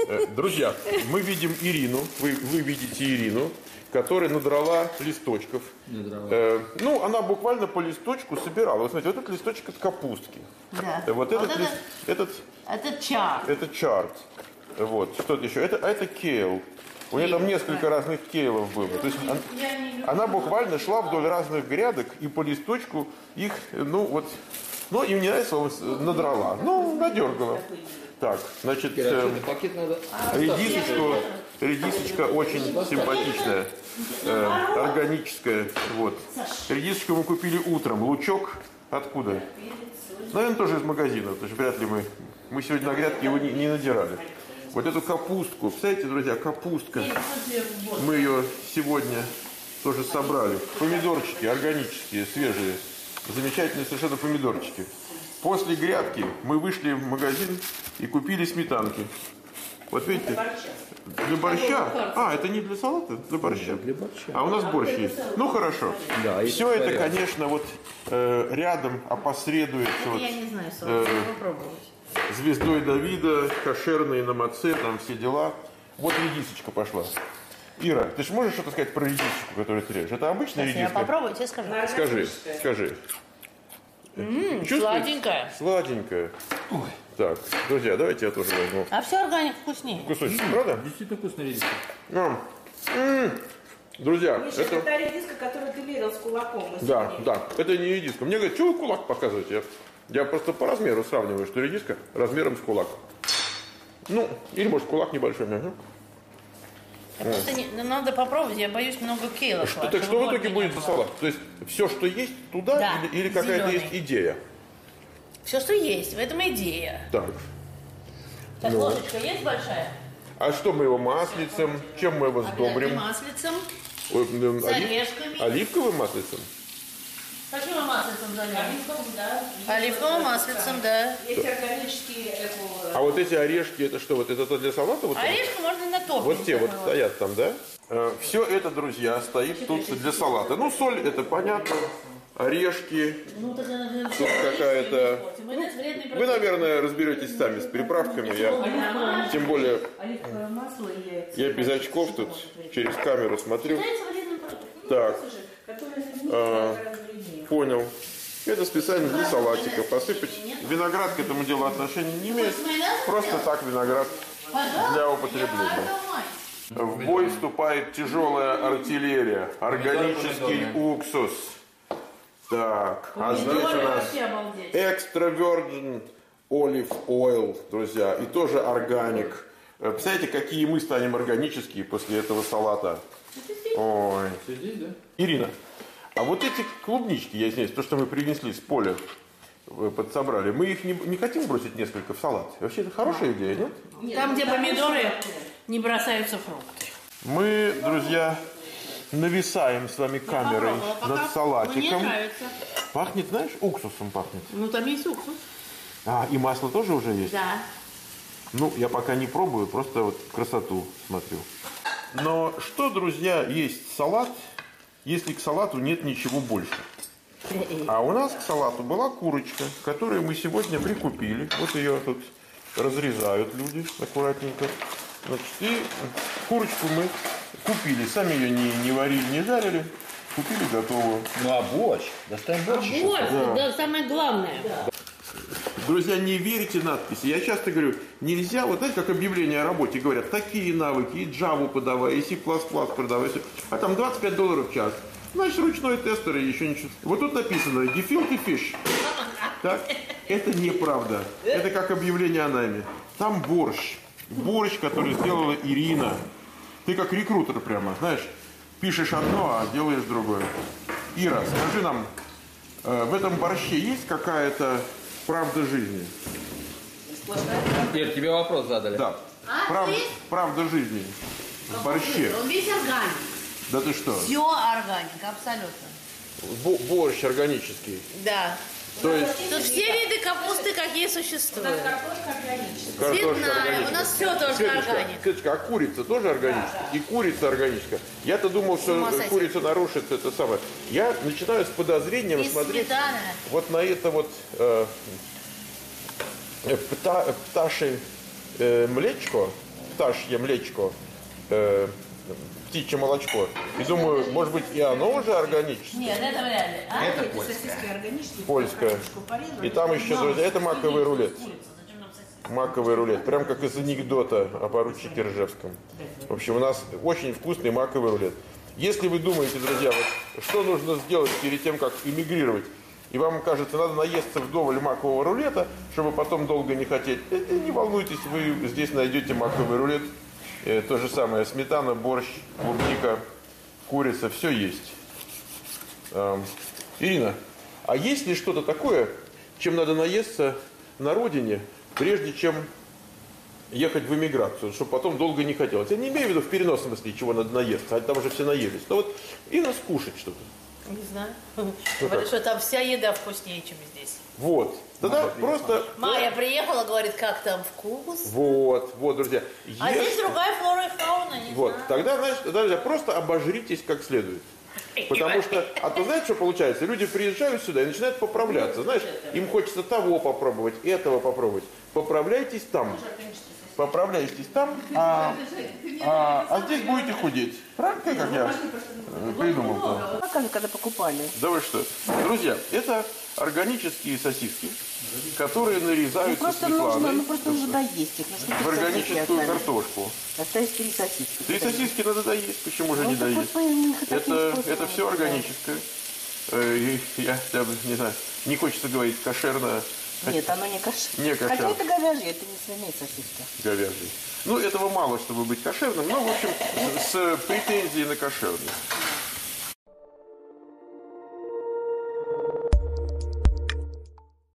Друзья, мы видим Ирину, вы видите Ирину, которая надрала листочков. Ну, она буквально по листочку собирала. Вы смотрите, вот этот листочек от капустки. Да. Вот этот чарт. Это чарт. Вот, что-то еще. Это кейл. У нее там несколько разных кейлов было. То есть она буквально шла вдоль разных грядок и по листочку их, ну вот, ну им не нравится, надрала. Ну, надергала. Так, значит, редисочка очень симпатичная, органическая. Вот. Редисочку мы купили утром. Лучок откуда? Наверное, тоже из магазина, потому что вряд ли мы сегодня на грядке его не надирали. Вот эту капустку, представляете, друзья, капустка. Мы ее сегодня тоже собрали. Помидорчики органические, свежие. Замечательные совершенно помидорчики. После грядки мы вышли в магазин и купили сметанки. Вот видите, для борща. А, это не для салата, для борща. Для борща. А у нас борщ есть. Ну хорошо. Да, все это, конечно, вот рядом опосредуется. Я не знаю, попробовать. Звездой Давида, кошерные на маце, там все дела. Вот редисочка пошла. Ира, ты же можешь что-то сказать про редисочку, которую ты режешь? Это обычная редиска? Я попробую, тебе скажу. Скажи. Сладенькая. Сладенькая. Ой. Так, друзья, давайте я тоже возьму. А все органик вкуснее. Кусочек, правда? Действительно вкусная редиска. Друзья, Миша, это та редиска, которую ты мерил с кулаком. Да, это не редиска. Мне говорят, что вы кулак показываете? Я просто по размеру сравниваю, что редиска размером с кулак. Ну, или может кулак небольшой. Просто надо попробовать, я боюсь много кейлов. Так что в итоге будет за салат? То есть все, что есть, туда, да, или какая-то есть идея? Все, что есть, в этом идея. Так. Так, ложечка есть большая? А что мы его маслицем? Чем мы его сдобрим? Маслицем, с орешками. Оливковым маслицем? Каким маслицем залили? Оливковым маслицем, да. Есть органические А вот эти орешки, это что? Вот это для салата? Вот орешки можно на топпинг. Вот те вот стоят там, да? Все это, друзья, стоит тут для салата. Ну, соль, это понятно. Орешки. Тут какая-то... Вы, наверное, разберетесь сами с приправками. Я, тем более, я без очков тут через камеру смотрю. Так. Понял. Это специально для салатика. Посыпать. Виноград к этому делу отношения не имеет. Просто так виноград для употребления. В бой вступает тяжелая артиллерия. Органический уксус. Так, а здесь у нас extra virgin olive oil, друзья. И тоже органик. Представляете, какие мы станем органические после этого салата? Ой. Ирина, а вот эти клубнички, я извиняюсь, то, что мы принесли с поля, подсобрали, мы их не хотим бросить несколько в салат? Вообще, это хорошая идея, нет? Там, где помидоры, не бросаются фрукты. Мы, друзья, нависаем с вами камерой над салатиком. Мне нравится. Пахнет, знаешь, уксусом пахнет. Ну, там есть уксус. А, и масло тоже уже есть? Да. Ну, я пока не пробую, просто вот красоту смотрю. Но что, друзья, есть салат, если к салату нет ничего больше? А у нас к салату была курочка, которую мы сегодня прикупили. Вот ее тут разрезают люди аккуратненько. Значит, и курочку мы купили. Сами ее не варили, не жарили. Купили готовую. Ну а борщ? Доставим борщ. Да, самое главное. Друзья, не верите надписи. Я часто говорю, нельзя, вот знаете, как объявление о работе говорят, такие навыки, и Java подавай, и C++ продавай, а там $25 в час. Значит, ручной тестер и еще ничего. Вот тут написано gefilte fish. Так? Это неправда. Это как объявление о найме. Там борщ. Борщ, который сделала Ирина. Ты как рекрутер прямо, знаешь, пишешь одно, а делаешь другое. Ира, скажи нам, в этом борще есть какая-то правда жизни? Ир, тебе вопрос задали. Да. Правда жизни. В борще. Он весь органик. Да ты что? Все органик, абсолютно. Борщ органический. Да. То есть Тут все виды капусты, какие существуют. Картошка органическая. Цветная, у нас все тоже органик. Светочка, а курица тоже органическая? Да. И курица органическая. Я-то думал, что курица нарушит это самое. Я начинаю с подозрением смотреть вот на это вот пташье млечко. фисташье млечко, птичье молочко. И думаю, может быть, и оно уже органическое. Нет, это вряд ли. А? Это Эти польское. сосиски органические. Польское. картошку порезали. И там еще, друзья, это маковый рулет. Зачем нам сосиски? Маковый рулет. Прям как из анекдота о поручике Ржевском. В общем, у нас очень вкусный маковый рулет. Если вы думаете, друзья, вот, что нужно сделать перед тем, как эмигрировать, и вам кажется, надо наесться вдоволь макового рулета, чтобы потом долго не хотеть, не волнуйтесь, вы здесь найдете маковый рулет. То же самое, сметана, борщ, клубника, курица, все есть. Ирина, а есть ли что-то такое, чем надо наесться на родине, прежде чем ехать в эмиграцию, чтобы потом долго не хотелось? Я не имею в виду в переносном смысле, чего надо наесться, а там уже все наелись. Но вот именно скушать что-то. Не знаю. Говорят, что там вся еда вкуснее, чем здесь. Вот. Тогда просто... Майя приехала, говорит, как там вкус. Вот, друзья. А здесь другая флора и фауна, не Вот, знаю. тогда, значит, друзья, просто обожритесь как следует. Потому что, а то знаете, что получается? Люди приезжают сюда и начинают поправляться. Знаешь, им хочется того попробовать, этого попробовать. Поправляйтесь там. Поправляйтесь там, а здесь будете худеть. Правильно, как я придумал-то? Когда покупали. Да вы что? Друзья, это органические сосиски, которые нарезаются Светланой просто нужно доесть их. в органическую картошку. Остались 3 сосиски. 3 сосиски надо доесть, почему же не доесть? Это все органическое. Я даже не знаю, не хочется говорить кошерно. Нет, оно не кошерное. Не кошерное. Хотя это говяжье, это не свиные сосиски. Говяжий. Ну, этого мало, чтобы быть кошерным, но, в общем, с претензией на кошерность.